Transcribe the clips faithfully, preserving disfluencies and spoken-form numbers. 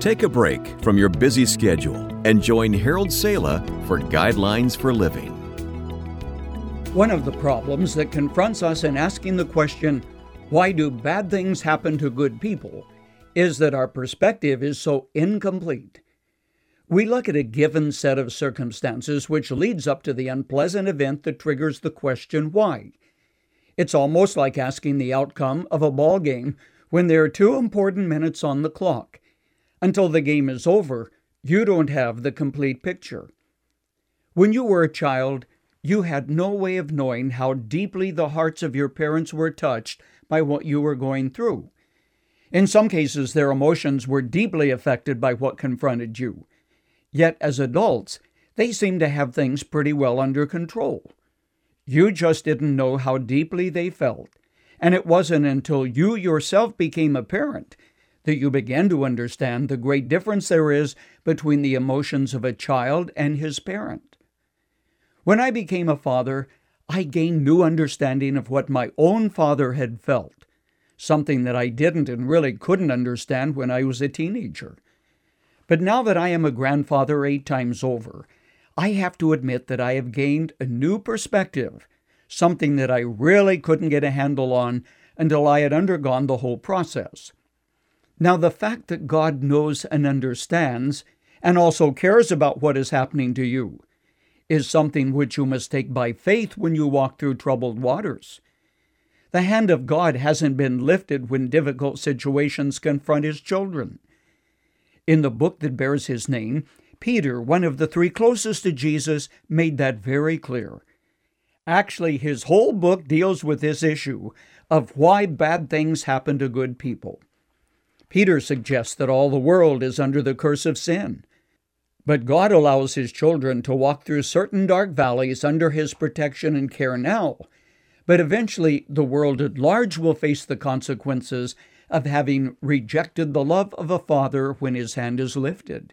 Take a break from your busy schedule and join Harold Sala for Guidelines for Living. One of the problems that confronts us in asking the question, why do bad things happen to good people, is that our perspective is so incomplete. We look at a given set of circumstances which leads up to the unpleasant event that triggers the question, why? It's almost like asking the outcome of a ball game when there are two important minutes on the clock. Until the game is over, you don't have the complete picture. When you were a child, you had no way of knowing how deeply the hearts of your parents were touched by what you were going through. In some cases, their emotions were deeply affected by what confronted you. Yet as adults, they seem to have things pretty well under control. You just didn't know how deeply they felt, and it wasn't until you yourself became a parent that you began to understand the great difference there is between the emotions of a child and his parent. When I became a father, I gained new understanding of what my own father had felt, something that I didn't and really couldn't understand when I was a teenager. But now that I am a grandfather eight times over, I have to admit that I have gained a new perspective, something that I really couldn't get a handle on until I had undergone the whole process. Now, the fact that God knows and understands, and also cares about what is happening to you, is something which you must take by faith when you walk through troubled waters. The hand of God hasn't been lifted when difficult situations confront His children. In the book that bears His name, Peter, one of the three closest to Jesus, made that very clear. Actually, his whole book deals with this issue of why bad things happen to good people. Peter suggests that all the world is under the curse of sin. But God allows His children to walk through certain dark valleys under His protection and care now. But eventually, the world at large will face the consequences of having rejected the love of a Father when His hand is lifted.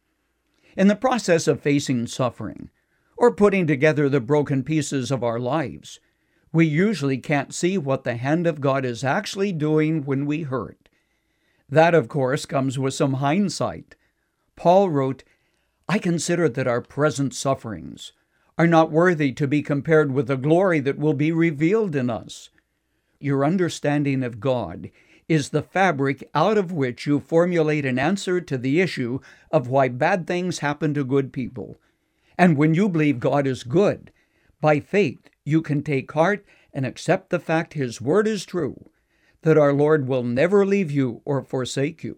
In the process of facing suffering, or putting together the broken pieces of our lives, we usually can't see what the hand of God is actually doing when we hurt. That, of course, comes with some hindsight. Paul wrote, I consider that our present sufferings are not worthy to be compared with the glory that will be revealed in us. Your understanding of God is the fabric out of which you formulate an answer to the issue of why bad things happen to good people. And when you believe God is good, by faith you can take heart and accept the fact His word is true, that our Lord will never leave you or forsake you.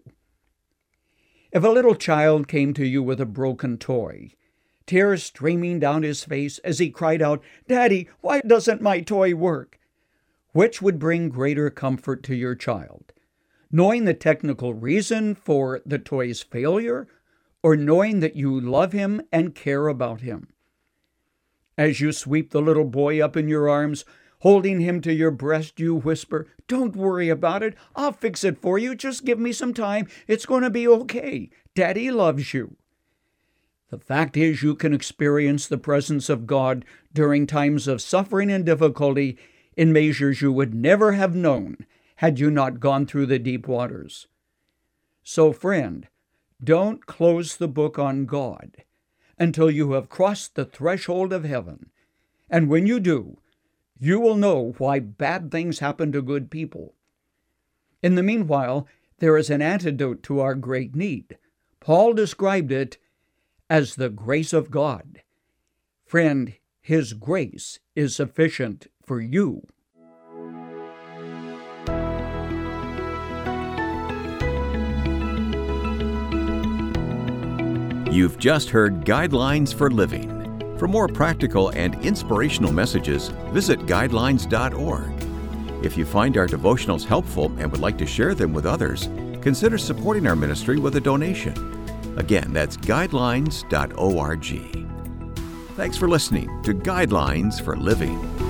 If a little child came to you with a broken toy, tears streaming down his face as he cried out, Daddy, why doesn't my toy work? Which would bring greater comfort to your child? Knowing the technical reason for the toy's failure, or knowing that you love him and care about him? As you sweep the little boy up in your arms, holding him to your breast, you whisper, Don't worry about it. I'll fix it for you. Just give me some time. It's going to be okay. Daddy loves you. The fact is, you can experience the presence of God during times of suffering and difficulty in measures you would never have known had you not gone through the deep waters. So, friend, don't close the book on God until you have crossed the threshold of heaven. And when you do, you will know why bad things happen to good people. In the meanwhile, there is an antidote to our great need. Paul described it as the grace of God. Friend, His grace is sufficient for you. You've just heard Guidelines for Living. For more practical and inspirational messages, visit guidelines dot org. If you find our devotionals helpful and would like to share them with others, consider supporting our ministry with a donation. Again, that's guidelines dot org. Thanks for listening to Guidelines for Living.